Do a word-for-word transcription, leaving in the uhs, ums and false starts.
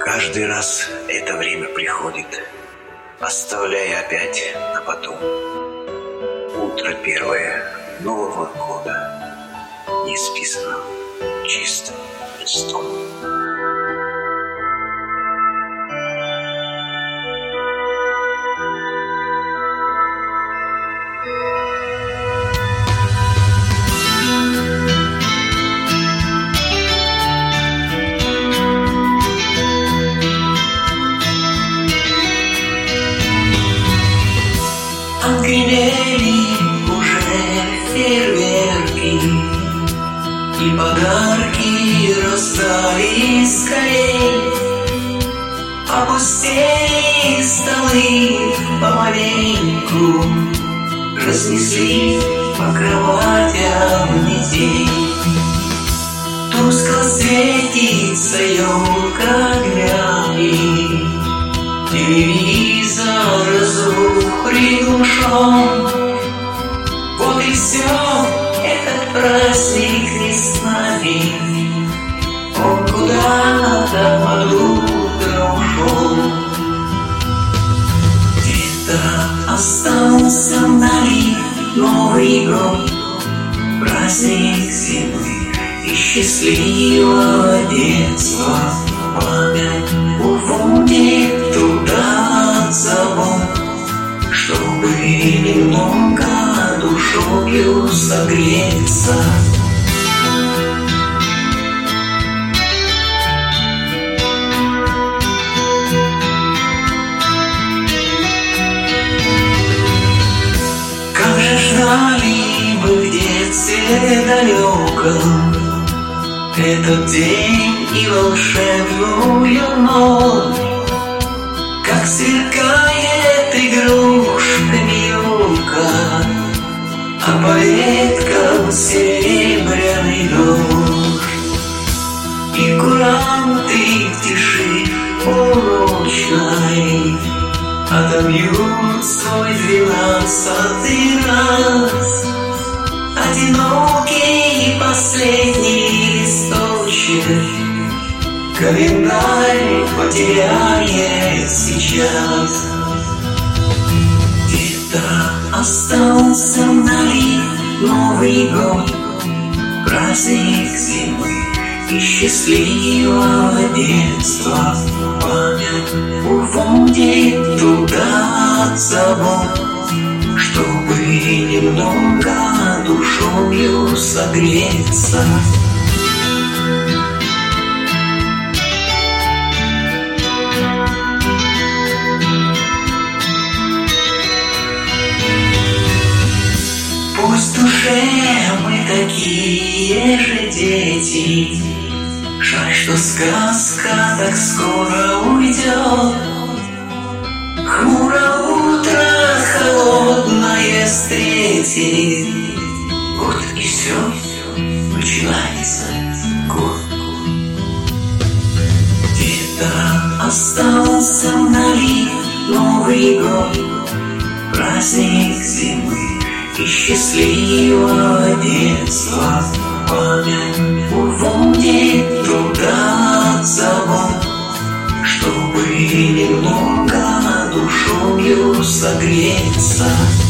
Каждый раз это время приходит, оставляя опять на потом. Утро первое Нового года не списано чистым листом. Отгремели уже фейерверки, и подарки раздались скорей. Опустили столы помаленьку, разнесли по кроватям детей. Тускло светится елка огнями, телевизор звук приглушен. Вот и все, этот праздник не с нами, он куда-то под утро ушел. Где-то остался вдали Новый год, праздник зимы и счастливого детства. Память уводит туда от забот, чтобы немного душою согреться. Как же ждали мы в детстве далеком этот день и волшебную ночь, как сверкает игрушками елка, а по веткам серебряный дождь. И куранты в тиши полуночной отобьют свой двенадцатый раз. Одинокий последний листочек календарь потеряет сейчас. Где-то остался вдали Новый год, праздник зимы и счастливого детства. Память уводит туда от забот, чтобы немного душою согреться. Пусть в душе мы такие же дети, жаль, что сказка так скоро уйдет. Хмуро утро холодное встретит, вот и все, начинается год. Где-то остался вдали Новый год, праздник зимы и счастливого детства. Память уводит туда от забот, чтобы немного душою согреться.